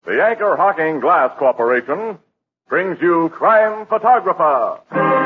The Anchor Hocking Glass Corporation brings you Crime Photographer.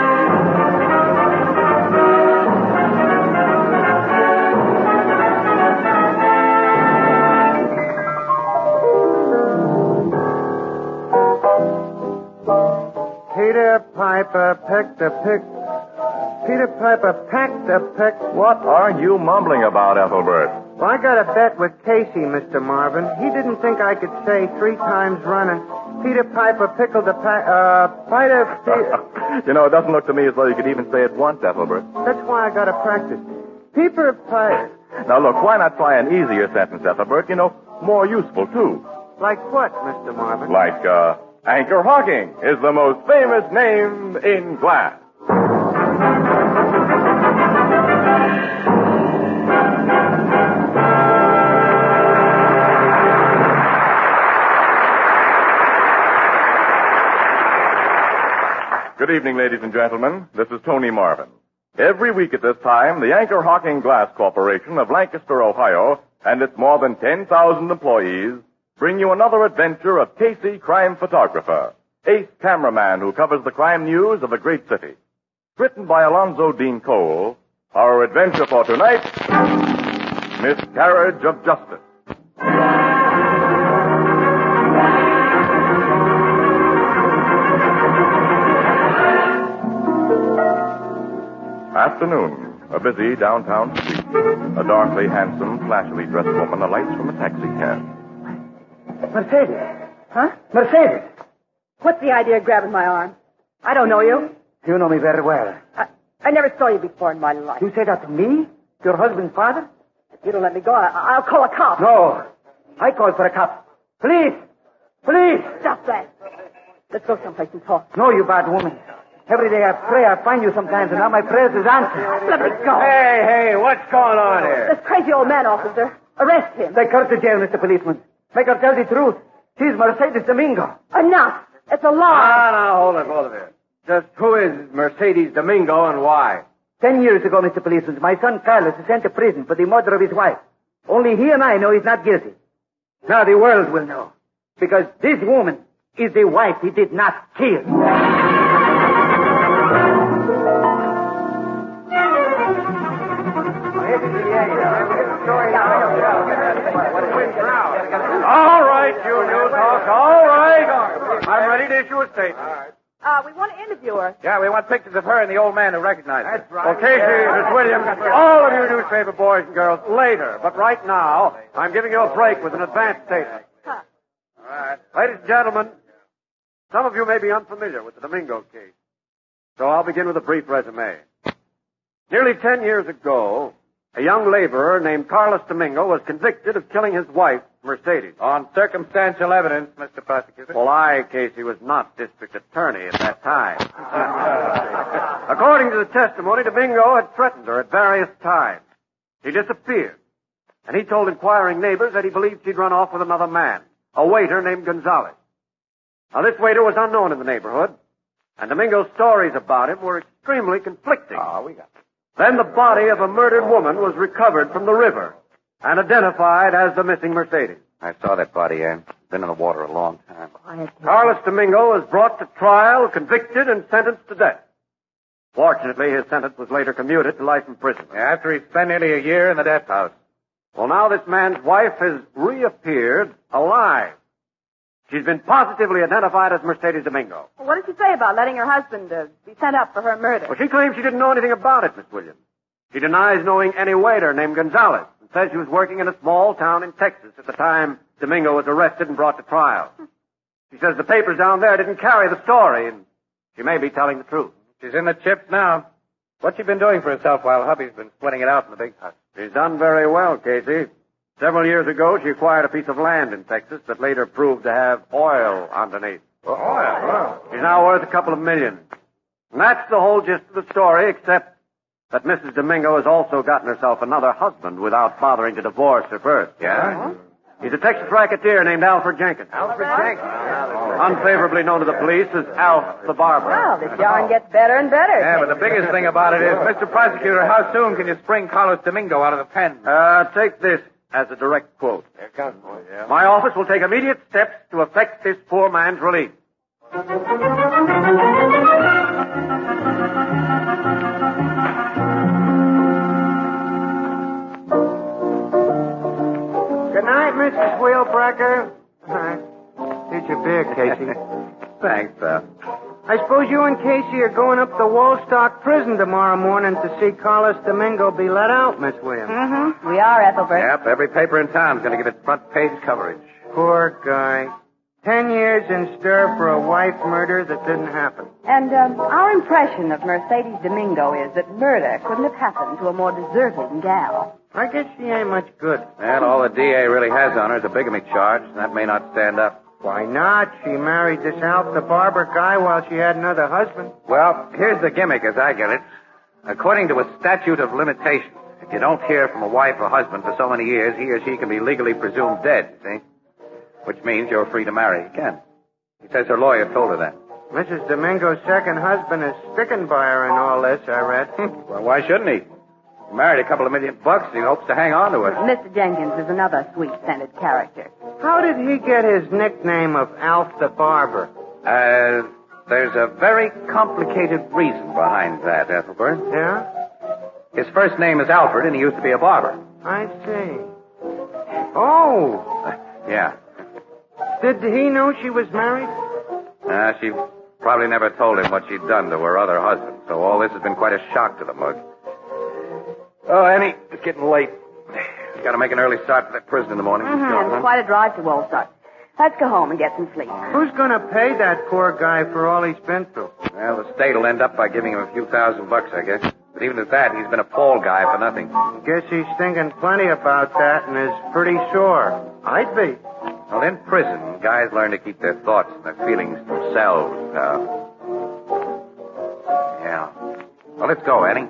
Peter Piper picked a pick. Peter Piper packed a pick. What are you mumbling about, Ethelbert? Well, I got a bet with Casey, Mr. Marvin. He didn't think I could say 3 times running. Peter Piper pickled a You know, it doesn't look to me as though you could even say it once, Ethelbert. That's why I got to practice. Peter Piper. Now, look, why not try an easier sentence, Ethelbert? You know, more useful, too. Like what, Mr. Marvin? Like, Anchor Hocking is the most famous name in glass. Good evening, ladies and gentlemen. This is Tony Marvin. Every week at this time, the Anchor Hocking Glass Corporation of Lancaster, Ohio, and its more than 10,000 employees bring you another adventure of Casey, crime photographer, ace cameraman who covers the crime news of a great city. Written by Alonzo Dean Cole, our adventure for tonight, Miscarriage of Justice. Afternoon. A busy downtown street. A darkly handsome, flashily dressed woman alights from a taxi cab. Mercedes. Huh? Mercedes. What's the idea of grabbing my arm? I don't know you. You know me very well. I never saw you before in my life. You say that to me? Your husband's father? If you don't let me go, I'll call a cop. No. I called for a cop. Police! Police! Stop that. Let's go someplace and talk. No, you bad woman. Every day I pray I find you sometimes, and now my prayers is answered. Let me go. Hey, what's going on here? This crazy old man, officer. Arrest him. Take her to jail, Mr. Policeman. Make her tell the truth. She's Mercedes Domingo. Enough. It's a lie. Now, hold it, both of you. Just who is Mercedes Domingo and why? 10 years ago, Mr. Policeman, my son Carlos was sent to prison for the murder of his wife. Only he and I know he's not guilty. Now the world will know. Because this woman is the wife he did not kill. All right, you news hawks, all right. I'm ready to issue a statement. We want to interview her. Yeah, we want pictures of her and the old man who recognized her. That's right. Well, Casey, Miss Williams, all of you newspaper boys and girls, later. But right now, I'm giving you a break with an advance statement. Huh. All right. Ladies and gentlemen, some of you may be unfamiliar with the Domingo case. So I'll begin with a brief resume. Nearly 10 years ago, a young laborer named Carlos Domingo was convicted of killing his wife, Mercedes. On circumstantial evidence, Mr. Prosecutor. Well, I, Casey, was not district attorney at that time. According to the testimony, Domingo had threatened her at various times. She disappeared, and he told inquiring neighbors that he believed she'd run off with another man, a waiter named Gonzalez. Now, this waiter was unknown in the neighborhood, and Domingo's stories about him were extremely conflicting. Then the body of a murdered woman was recovered from the river and identified as the missing Mercedes. I saw that body, Ann. Been in the water a long time. Carlos Domingo was brought to trial, convicted, and sentenced to death. Fortunately, his sentence was later commuted to life in prison. After he spent nearly a year in the death house. Well, now this man's wife has reappeared alive. She's been positively identified as Mercedes Domingo. Well, what did she say about letting her husband be sent up for her murder? Well, she claims she didn't know anything about it, Miss Williams. She denies knowing any waiter named Gonzalez and says she was working in a small town in Texas at the time Domingo was arrested and brought to trial. She says the papers down there didn't carry the story, and she may be telling the truth. She's in the chips now. What's she been doing for herself while hubby's been sweating it out in the big house? She's done very well, Casey. Several years ago, she acquired a piece of land in Texas that later proved to have oil underneath. Oil? She's now worth a couple of million. And that's the whole gist of the story, except that Mrs. Domingo has also gotten herself another husband without bothering to divorce her first. Yeah? He's a Texas racketeer named Alfred Jenkins. Alfred Jenkins? Unfavorably known to the police as Alf the Barber. Well, this yarn gets better and better. Yeah, but the biggest thing about it is, Mr. Prosecutor, how soon can you spring Carlos Domingo out of the pen? Take this, as a direct quote. Here it comes, boy. Yeah. My office will take immediate steps to effect this poor man's release. Good night, Mrs. Wheelbreaker. Here's your beer, Casey. Thanks, pal. I suppose you and Casey are going up to Wallstock Prison tomorrow morning to see Carlos Domingo be let out, Miss Williams. Mm-hmm. We are, Ethelbert. Yep, every paper in town's going to give it front page coverage. Poor guy. 10 years in stir for a wife murder that didn't happen. And our impression of Mercedes Domingo is that murder couldn't have happened to a more deserving gal. I guess she ain't much good. Well, all the DA really has on her is a bigamy charge. That may not stand up. Why not? She married this Alf the barber guy while she had another husband. Well, here's the gimmick as I get it. According to a statute of limitations, if you don't hear from a wife or husband for so many years, he or she can be legally presumed dead, see? Which means you're free to marry again. He says her lawyer told her that. Mrs. Domingo's second husband is sticking by her in all this, I read. Well, why shouldn't he? He married a couple of $1 million and he hopes to hang on to her. Mr. Jenkins is another sweet-scented character. How did he get his nickname of Alf the barber? There's a very complicated reason behind that, Ethelbert. Yeah? His first name is Alfred, and he used to be a barber. I see. Oh! Yeah. Did he know she was married? She probably never told him what she'd done to her other husband, so all this has been quite a shock to the mug. Oh, Annie, it's getting late. Got to make an early start for that prison in the morning. Mm-hmm. It's quite a drive to Wallstock. Let's go home and get some sleep. Who's going to pay that poor guy for all he's been through? Well, the state will end up by giving him a few $1,000, I guess. But even at that, he's been a fall guy for nothing. Guess he's thinking plenty about that and is pretty sore. I'd be. Well, in prison, guys learn to keep their thoughts and their feelings to themselves. Yeah. Well, let's go, Annie.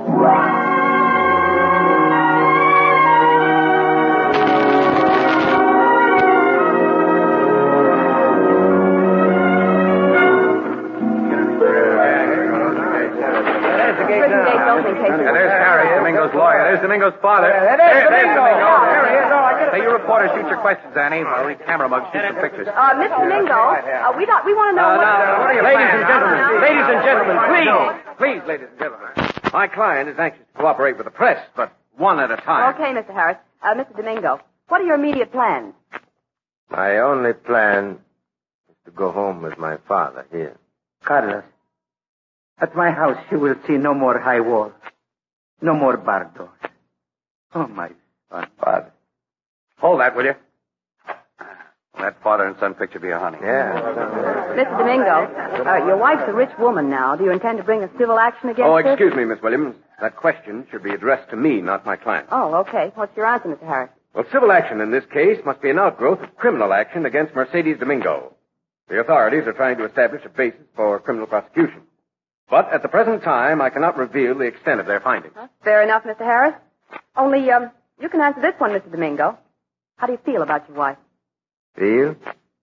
There's Harry, Domingo's lawyer. There's Domingo's father. There's Domingo. There he is. Hey, you reporters, shoot your questions, Annie. While we camera mugs shoot some pictures. Mr. Domingo, we want to know Ladies and gentlemen, please, ladies and gentlemen. My client is anxious to cooperate with the press, but one at a time. Okay, Mr. Harris. Mr. Domingo, what are your immediate plans? My only plan is to go home with my father here. Carlos, at my house you will see no more high walls, no more bar doors. Oh, my son. Father. Hold that, will you? Let father and son picture be a honey. Yeah. Mr. Domingo, your wife's a rich woman now. Do you intend to bring a civil action against her? Excuse me, Miss Williams. That question should be addressed to me, not my client. Oh, okay. What's your answer, Mr. Harris? Well, civil action in this case must be an outgrowth of criminal action against Mercedes Domingo. The authorities are trying to establish a basis for criminal prosecution. But at the present time, I cannot reveal the extent of their findings. Fair enough, Mr. Harris. Only, you can answer this one, Mr. Domingo. How do you feel about your wife? Feel?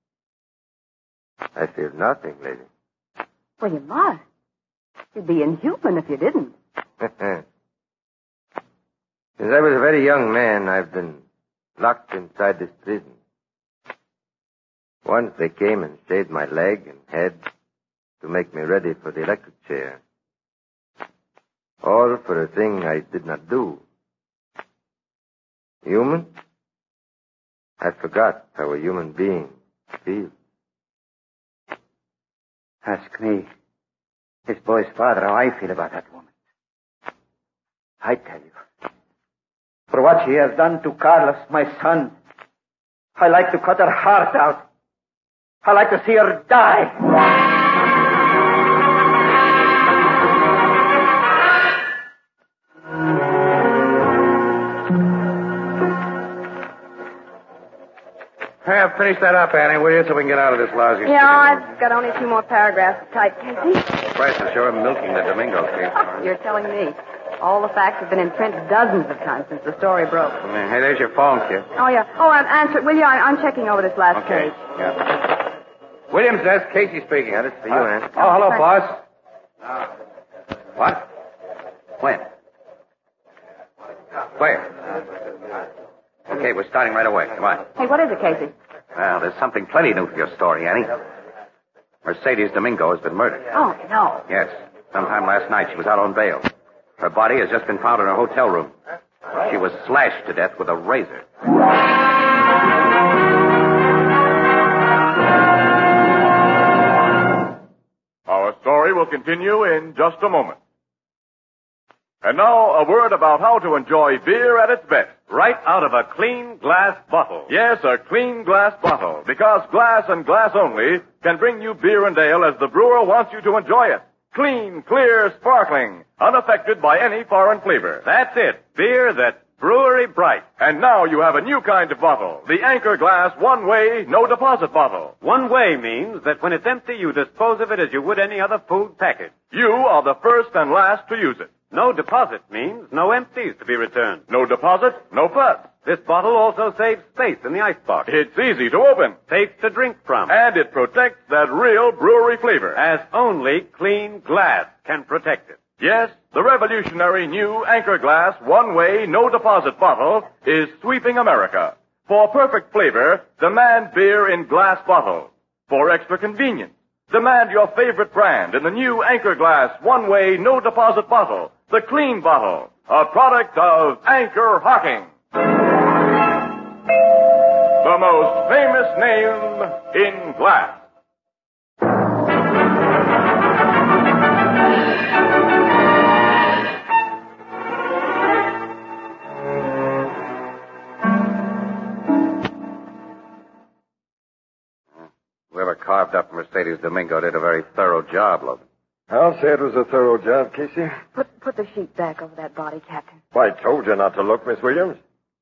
I feel nothing, lady. Well, you must. You'd be inhuman if you didn't. Since I was a very young man, I've been locked inside this prison. Once they came and shaved my leg and head to make me ready for the electric chair. All for a thing I did not do. Human? I forgot how a human being feels. Ask me, his boy's father, how I feel about that woman. I tell you, for what she has done to Carlos, my son, I like to cut her heart out. I like to see her die. Finish that up, Annie, will you, so we can get out of this lousy Yeah, I've got only a few more paragraphs to type, Casey. The press is sure milking the Domingo case. You're telling me. All the facts have been in print dozens of times since the story broke. Hey, there's your phone, kid. Oh, yeah. Oh, answer it, will you? I'm checking over this last Okay. page. Yeah. Williams desk, Casey speaking. This is for you, Ann. Oh, hello, boss. What? When? Where? Okay, we're starting right away. Come on. Hey, what is it, Casey? Well, there's something plenty new for your story, Annie. Mercedes Domingo has been murdered. Oh, no. Yes. Sometime last night she was out on bail. Her body has just been found in her hotel room. She was slashed to death with a razor. Our story will continue in just a moment. And now, a word about how to enjoy beer at its best. Right out of a clean glass bottle. Yes, a clean glass bottle, because glass and glass only can bring you beer and ale as the brewer wants you to enjoy it. Clean, clear, sparkling, unaffected by any foreign flavor. That's it. Beer that's brewery bright. And now you have a new kind of bottle, the Anchor Glass one-way, no-deposit bottle. One way means that when it's empty, you dispose of it as you would any other food package. You are the first and last to use it. No deposit means no empties to be returned. No deposit, no fuss. This bottle also saves space in the icebox. It's easy to open. Safe to drink from. And it protects that real brewery flavor. As only clean glass can protect it. Yes, the revolutionary new Anchor Glass one-way, no-deposit bottle is sweeping America. For perfect flavor, demand beer in glass bottles. For extra convenience, demand your favorite brand in the new Anchor Glass one-way, no-deposit bottle, the clean bottle, a product of Anchor Hocking. The most famous name in glass. Whoever carved up Mercedes Domingo did a very thorough job, Logan. I'll say it was a thorough job, Casey. Put the sheet back over that body, Captain. I told you not to look, Miss Williams.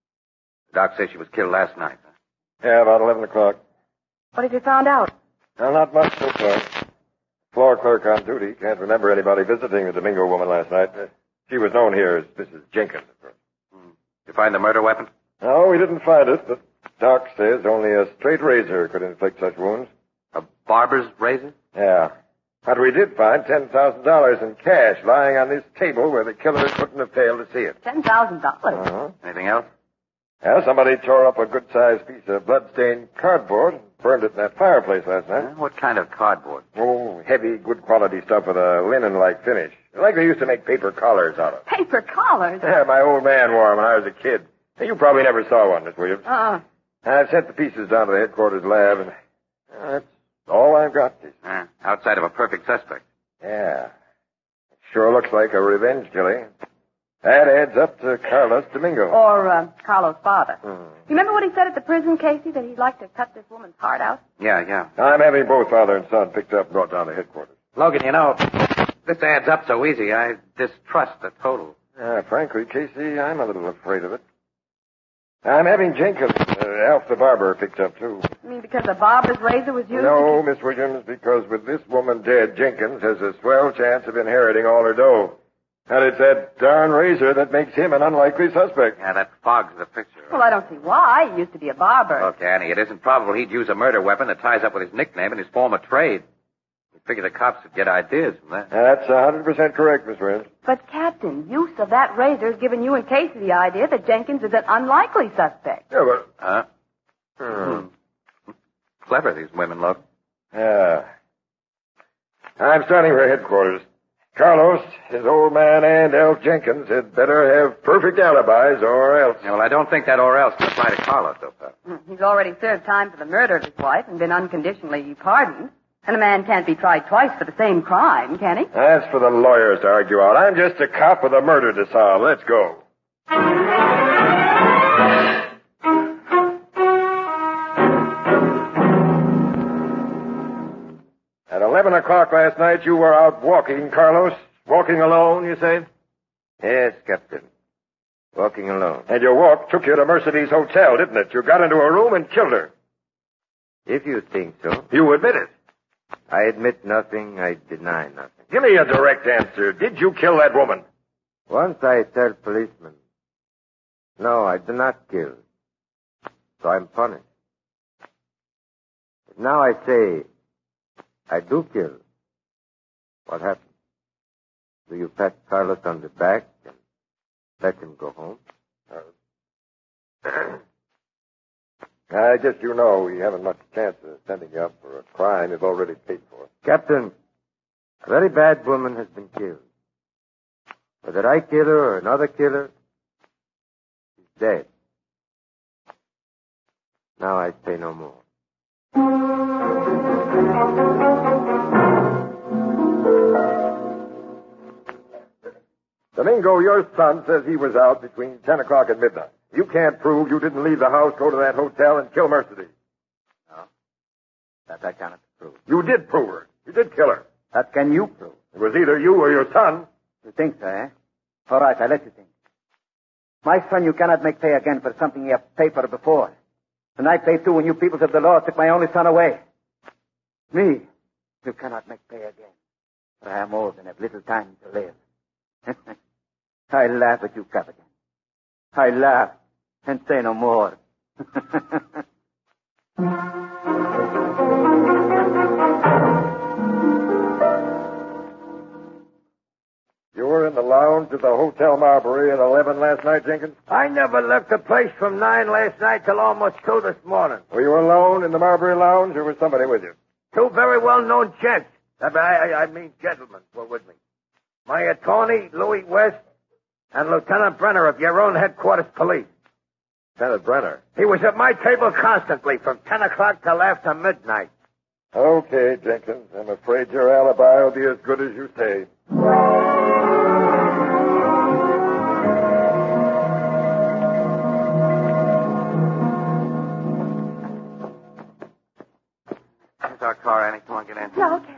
Doc says she was killed last night. Yeah, about 11 o'clock. What have you found out? Well, not much so far. Floor clerk on duty can't remember anybody visiting the Domingo woman last night. She was known here as Mrs. Jenkins. You find the murder weapon? No, we didn't find it, but Doc says only a straight razor could inflict such wounds. A barber's razor? Yeah. But we did find $10,000 in cash lying on this table where the killer couldn't have failed to see it. $10,000. Uh-huh. Anything else? Yeah, somebody tore up a good-sized piece of blood-stained cardboard and burned it in that fireplace last night. What kind of cardboard? Oh, heavy, good-quality stuff with a linen-like finish. Like they used to make paper collars out of. Paper collars? Yeah, my old man wore them when I was a kid. You probably never saw one, Miss Williams. I've sent the pieces down to the headquarters lab, and that's all I've got. Outside of a perfect suspect. Yeah. Sure looks like a revenge killing. That adds up to Carlos Domingo. Or Carlos' father. You remember what he said at the prison, Casey, that he'd like to cut this woman's heart out? Yeah. I'm having both father and son picked up and brought down to headquarters. Logan, you know, this adds up so easy. I distrust the total. Frankly, Casey, I'm a little afraid of it. I'm having Jenkins, Alf the barber, picked up, too. You mean because the barber's razor was used? No, Miss Williams, because with this woman dead, Jenkins has a swell chance of inheriting all her dough. And it's that darn razor that makes him an unlikely suspect. Yeah, that fogs the picture. Well, I don't see why. He used to be a barber. Look, Annie, it isn't probable he'd use a murder weapon that ties up with his nickname and his former trade. We figure the cops would get ideas from that. That's 100% correct, Miss Williams. But, Captain, use of that razor has given you and Casey the idea that Jenkins is an unlikely suspect. Yeah, but... Clever, these women, Logan. Yeah. I'm starting for headquarters. Carlos, his old man, and Alf Jenkins had better have perfect alibis or else. Yeah, well, I don't think that or else can apply to Carlos, so far. He's already served time for the murder of his wife and been unconditionally pardoned. And a man can't be tried twice for the same crime, can he? That's for the lawyers to argue out. I'm just a cop with a murder to solve. Let's go. At 11 o'clock last night, you were out walking, Carlos. Walking alone, you say? Yes, Captain. Walking alone. And your walk took you to Mercedes Hotel, didn't it? You got into a room and killed her. If you think so. You admit it. I admit nothing. I deny nothing. Give me a direct answer. Did you kill that woman? Once I tell policemen, no, I do not kill. So I'm punished. But now I say, I do kill. What happens? Do you pat Carlos on the back and let him go home? I guess you know we haven't much chance of sending you up for a crime you've already paid for. Captain, a very bad woman has been killed. Whether I kill her or another killer, she's dead. Now I say no more. Domingo, your son says he was out between 10 o'clock and midnight. You can't prove you didn't leave the house, go to that hotel, and kill Mercedes. No. That I cannot prove. You did prove her. You did kill her. That can you prove? It was either you or your son. You think so, eh? All right, I let you think. My son, you cannot make pay again for something you have paid for before. And I paid too when you peoples of the law took my only son away. Me, you cannot make pay again. For I am old and have little time to live. I laugh at you, Captain. I laugh and say no more. You were in the lounge at the Hotel Marbury at 11 last night, Jenkins? I never left the place from 9 last night till almost 2 this morning. Were you alone in the Marbury lounge, or was somebody with you? 2 very well-known gents. I mean gentlemen were with me. My attorney, Louis West, and Lieutenant Brenner of your own headquarters police. Lieutenant Brenner? He was at my table constantly from 10 o'clock till after midnight. Okay, Jenkins. I'm afraid your alibi will be as good as you say. Here's our car, Annie. Come on, get in. Yeah, okay.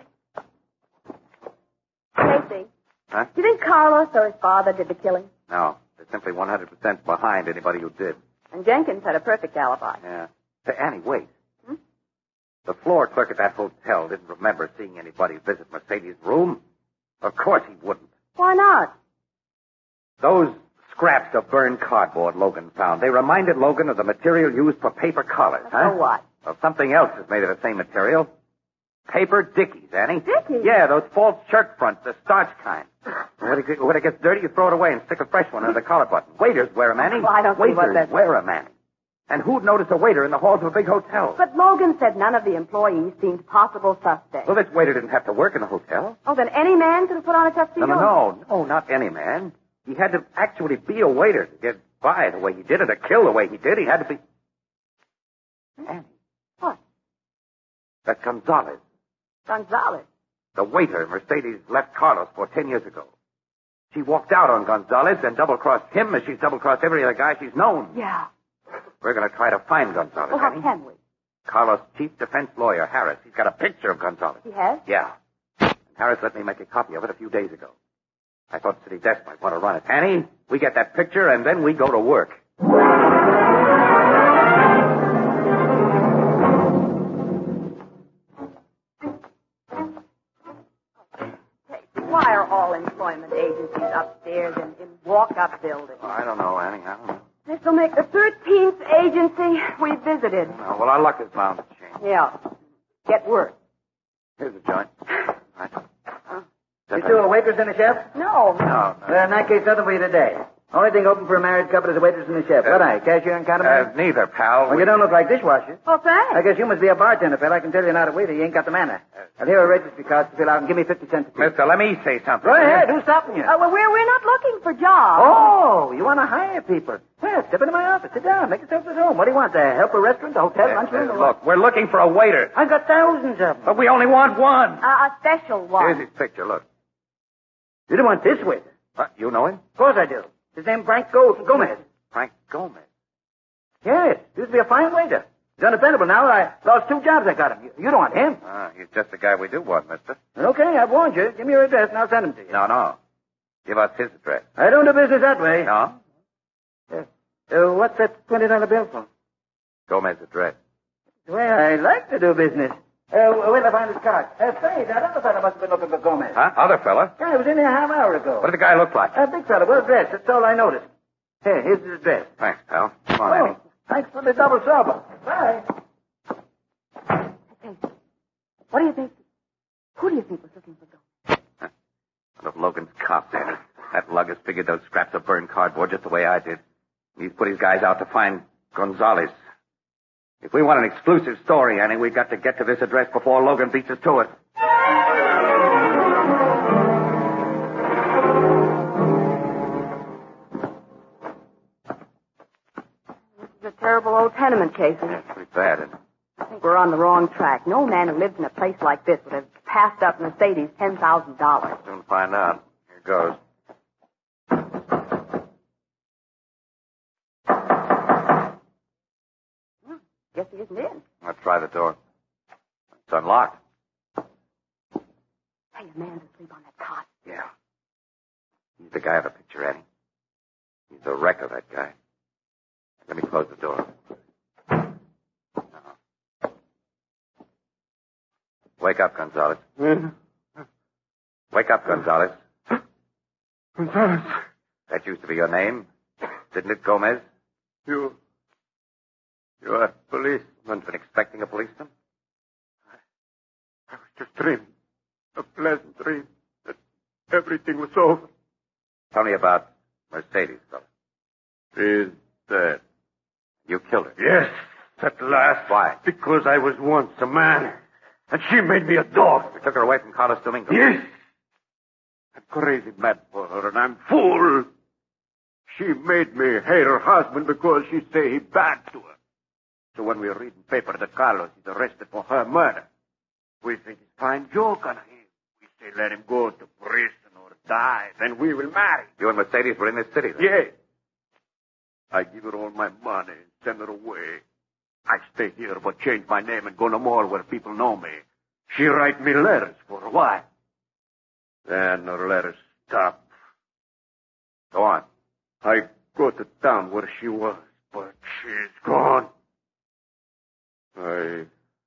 Casey. Huh? Do you think Carlos or his father did the killing? No. They're simply 100% behind anybody who did. And Jenkins had a perfect alibi. Yeah. Say, Annie, wait. The floor clerk at that hotel didn't remember seeing anybody visit Mercedes' room. Of course he wouldn't. Why not? Those scraps of burned cardboard Logan found, they reminded Logan of the material used for paper collars, huh? For what? Of something else that's made of the same material. Paper dickies, Annie. Dickies? Yeah, those false shirt fronts, the starch kind. When it gets dirty, you throw it away and stick a fresh one under the collar button. Waiters wear 'em, Annie. Well, I don't see what Waiters that's... wear 'em, Annie. And who'd notice a waiter in the halls of a big hotel? But Logan said none of the employees seemed possible suspects. Well, this waiter didn't have to work in the hotel. Oh, then any man could have put on a tuxedo? No, not any man. He had to actually be a waiter to get by the way he did it, to kill the way he did. He had to be... Annie. What? That's Gonzalez. Gonzalez. The waiter Mercedes left Carlos for 10 years ago. She walked out on Gonzalez and double-crossed him as she's double-crossed every other guy she's known. Yeah. We're going to try to find Gonzalez, Well, how Annie. can we? Carlos' chief defense lawyer, Harris, he's got a picture of Gonzalez. He has? Yeah. And Harris let me make a copy of it a few days ago. I thought City Desk might want to run it. Annie, we get that picture and then we go to work. Why are all employment agencies upstairs in walk-up buildings? Well, I don't know, Annie. I don't know. This will make the 13th agency we visited. Oh, well, our luck is bound to change. Yeah. Get worse. Here's a joint. Right. You two are waiters and a chef? No. No. In that case, nothing for you today. Only thing open for a married couple is a waitress and a chef. What I? Cashier and counterman? Neither, pal. Well, you don't look like dishwashers. Well, thanks. I guess you must be a bartender, fella. I can tell you're not a waiter. You ain't got the manner. I'll hear a register card to fill out and give me 50 cents. Mister, let me say something. Go ahead. Who's stopping you? Well, we're not looking for jobs. Oh, you want to hire people? Well, step into my office. Sit down. Make yourself at home. What do you want? To help a restaurant, a hotel, lunchroom? or what? Look, we're looking for a waiter. I've got thousands of them. But we only want one. A special one. Here's his picture, look. You don't want this waiter? What, you know him? Of course I do. His name's Frank Gomez. Frank Gomez. Yes, used to be a fine waiter. He's undependable now. I lost 2 jobs I got him. You don't want him. He's just the guy we do want, mister. Okay, I've warned you. Give me your address and I'll send him to you. No. Give us his address. I don't do business that way. No? What's that $20 bill for? Gomez's address. Well, I like to do business. Where'd I find his card? Say, that other fellow must have been looking for Gomez. Huh? Other fella? Yeah, he was in here half an hour ago. What did the guy look like? A big fellow, well dressed. That's all I noticed. Here, here's his address. Thanks, pal. Come on, Annie. Thanks for the double trouble. Bye. Hey, what do you think? Who do you think was looking for Gomez? One of Logan's cops, Annie. That lug has figured those scraps of burned cardboard just the way I did. He's put his guys out to find Gonzalez. If we want an exclusive story, Annie, we've got to get to this address before Logan beats us to it. This is a terrible old tenement case. Yeah, it's pretty bad, isn't it? I think we're on the wrong track. No man who lives in a place like this would have passed up Mercedes $10,000. Soon find out. Here goes. Guess he isn't in. Let's try the door. It's unlocked. Hey, a man's asleep on that cot. Yeah. He's the guy of the picture, Annie. He's the wreck of that guy. Let me close the door. Wake up, Gonzalez. Wake up, Gonzalez. Gonzalez. That used to be your name, didn't it, Gomez? You are a policeman. Been expecting a policeman? I was just dreaming. A pleasant dream that everything was over. Tell me about Mercedes, fella. She's dead. You killed her. Yes, at last. Why? Because I was once a man, and she made me a dog. You took her away from Carlos Domingo. Yes. I'm crazy mad for her, and I'm fool. She made me hate her husband because she say he bad to her. So when we read in paper that Carlos is arrested for her murder, we think it's fine joke on him. We say let him go to prison or die, then we will marry. You and Mercedes were in this city, then? Yes. I give her all my money and send her away. I stay here but change my name and go no more where people know me. She write me letters for a while. Then her letters stop. Go on. I go to town where she was, but she's gone. I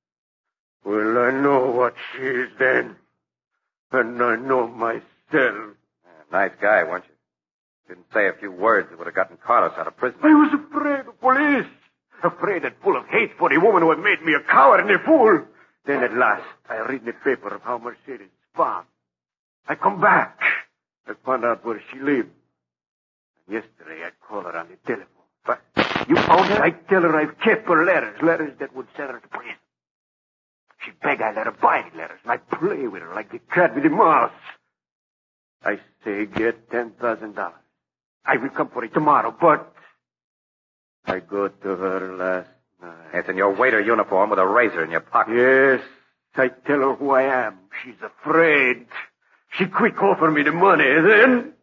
know what she is then. And I know myself. Nice guy, weren't you? Didn't say a few words that would have gotten Carlos out of prison. I was afraid of police. Afraid and full of hate for the woman who had made me a coward and a fool. Then at last, I read in the paper of how Mercedes found. I come back. I found out where she lived. And yesterday, I called her on the telephone. But you found her? I tell her I've kept her letters that would send her to prison. She beg I let her buy the letters, and I play with her like the cat with the mouse. I say get $10,000. I will come for it tomorrow, but I go to her last night. It's in your waiter uniform with a razor in your pocket. Yes, I tell her who I am. She's afraid. She quick offer me the money, then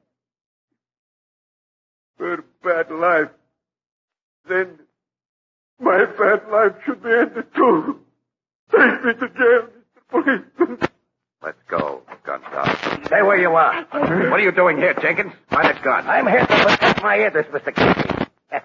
her bad life. Then my bad life should be ended too. Take me to jail, Mr. Policeman. Let's go, Gonzalez. Stay where you are. What are you doing here, Jenkins? Find that gun. I'm here to protect my interests, Mr. Casey.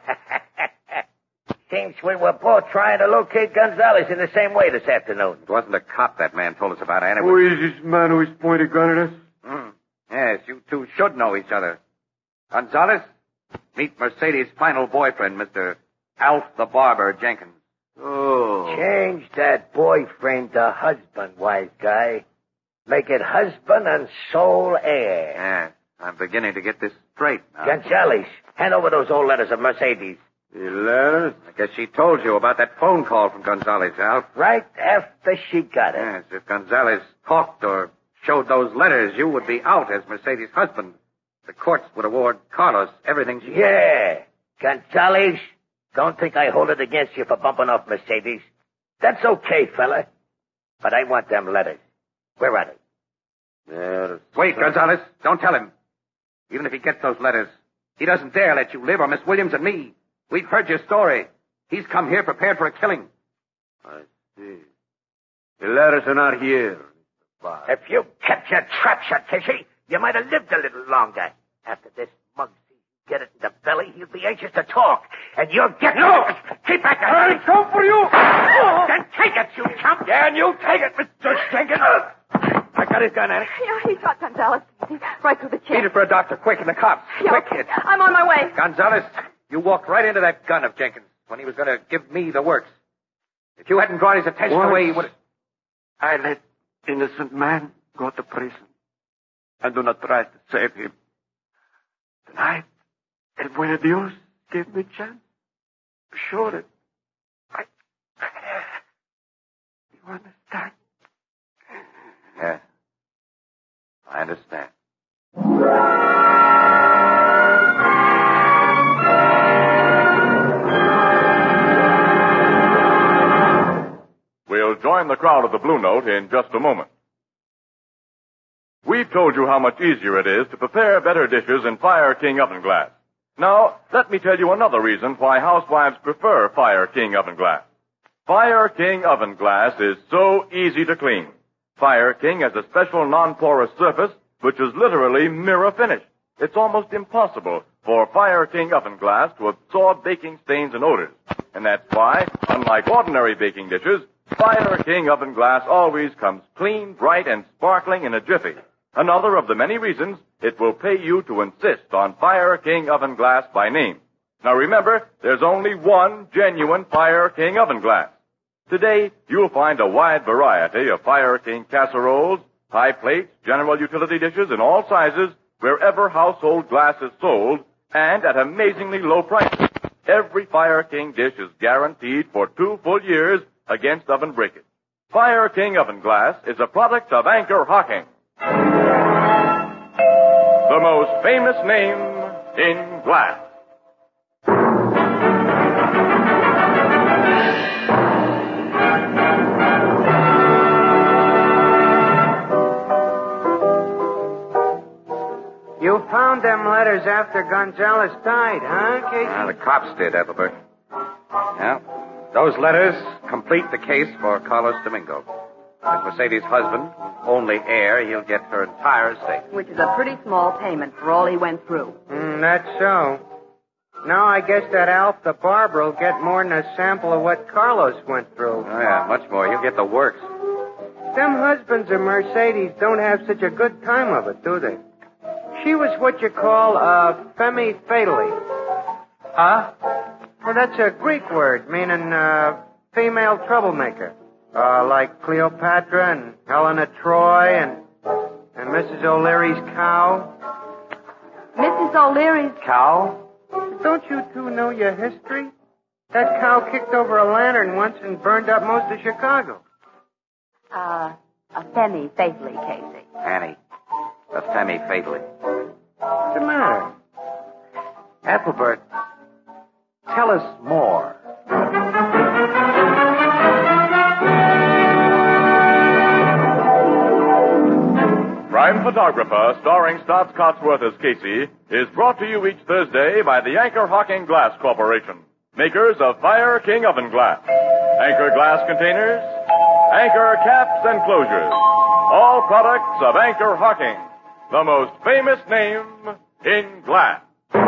Seems we were both trying to locate Gonzalez in the same way this afternoon. It wasn't a cop that man told us about, Annie. Who is this man who is pointing a gun at us? Yes, you two should know each other. Gonzalez, meet Mercedes' final boyfriend, Mr. Alf the Barber Jenkins. Oh. Change that boyfriend to husband, wise guy. Make it husband and sole heir. Yes, I'm beginning to get this straight now. Gonzalez, hand over those old letters of Mercedes. The letters? I guess she told you about that phone call from Gonzalez, Alf. Right after she got it. Yes, if Gonzalez talked or showed those letters, you would be out as Mercedes' husband. The courts would award Carlos everything she... Yeah. Gonzalez, don't think I hold it against you for bumping off Mercedes. That's okay, fella. But I want them letters. Where are they? There's... Wait, Gonzalez. Don't tell him. Even if he gets those letters, he doesn't dare let you live or Miss Williams and me. We've heard your story. He's come here prepared for a killing. I see. The letters are not here. If you kept your trap shut, Casey, you might have lived a little longer. After this mug sees you get it in the belly, he'll be anxious to talk. And you'll get... No! Keep back there! I'll come for you! Then take it, you chump! Yeah, and you take it, Mr. Jenkins. I got his gun, Annie. Yeah, he shot Gonzalez. Right through the chest. Need it for a doctor, quick, and the cops. Yeah, Quick, okay. kid. I'm on my way. Gonzalez, you walked right into that gun of Jenkins when he was going to give me the works. If you hadn't drawn his attention away, he would have... I let innocent man go to prison. I do not try to save him. Tonight, El Buena Dios gave me a chance. Sure, You understand? Yeah. I understand. We'll join the crowd at the Blue Note in just a moment. We've told you how much easier it is to prepare better dishes in Fire King oven glass. Now, let me tell you another reason why housewives prefer Fire King oven glass. Fire King oven glass is so easy to clean. Fire King has a special non-porous surface which is literally mirror finished. It's almost impossible for Fire King oven glass to absorb baking stains and odors. And that's why, unlike ordinary baking dishes, Fire King oven glass always comes clean, bright, and sparkling in a jiffy. Another of the many reasons it will pay you to insist on Fire King oven glass by name. Now remember, there's only one genuine Fire King oven glass. Today, you'll find a wide variety of Fire King casseroles, pie plates, general utility dishes in all sizes, wherever household glass is sold, and at amazingly low prices. Every Fire King dish is guaranteed for 2 full years against oven breakage. Fire King oven glass is a product of Anchor Hocking, the most famous name in glass. You found them letters after Gonzalez died, huh, Casey? The cops did, Ethelbert. Yeah. Those letters complete the case for Carlos Domingo. As Mercedes' husband, only heir, he'll get her entire estate. Which is a pretty small payment for all he went through. That's so. Now I guess that Alf the barber will get more than a sample of what Carlos went through. Oh, yeah, much more. He'll get the works. Them husbands of Mercedes don't have such a good time of it, do they? She was what you call a femme fatale. Huh? Well, that's a Greek word meaning female troublemaker. Like Cleopatra and Helena Troy and Mrs. O'Leary's cow. Mrs. O'Leary's Cow? Don't you two know your history? That cow kicked over a lantern once and burned up most of Chicago. a femme fatally, Casey. Annie, a femme fatally. What's the matter? Ethelbert, tell us more. Crime Photographer, starring Stotts Cotsworth as Casey, is brought to you each Thursday by the Anchor Hocking Glass Corporation, makers of Fire King oven glass, Anchor glass containers, Anchor caps and closures, all products of Anchor Hocking, the most famous name in glass.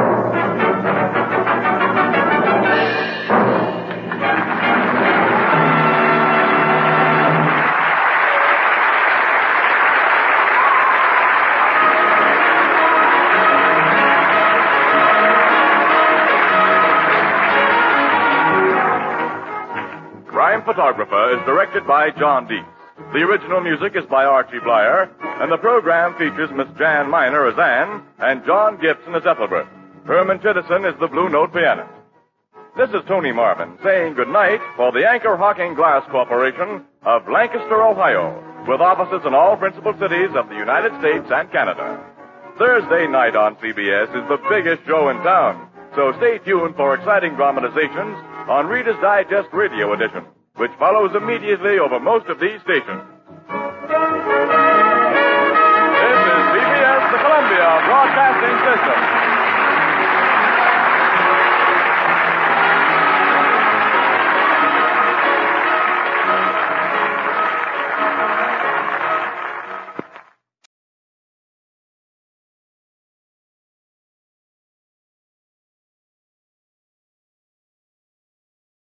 Crime Photographer is directed by John Deese. The original music is by Archie Blyer, and the program features Miss Jan Miner as Anne and John Gibson as Ethelbert. Herman Chittison is the Blue Note pianist. This is Tony Marvin saying goodnight for the Anchor Hocking Glass Corporation of Lancaster, Ohio, with offices in all principal cities of the United States and Canada. Thursday night on CBS is the biggest show in town, so stay tuned for exciting dramatizations on Reader's Digest Radio Edition, which follows immediately over most of these stations. This is CBS, the Columbia Broadcasting System.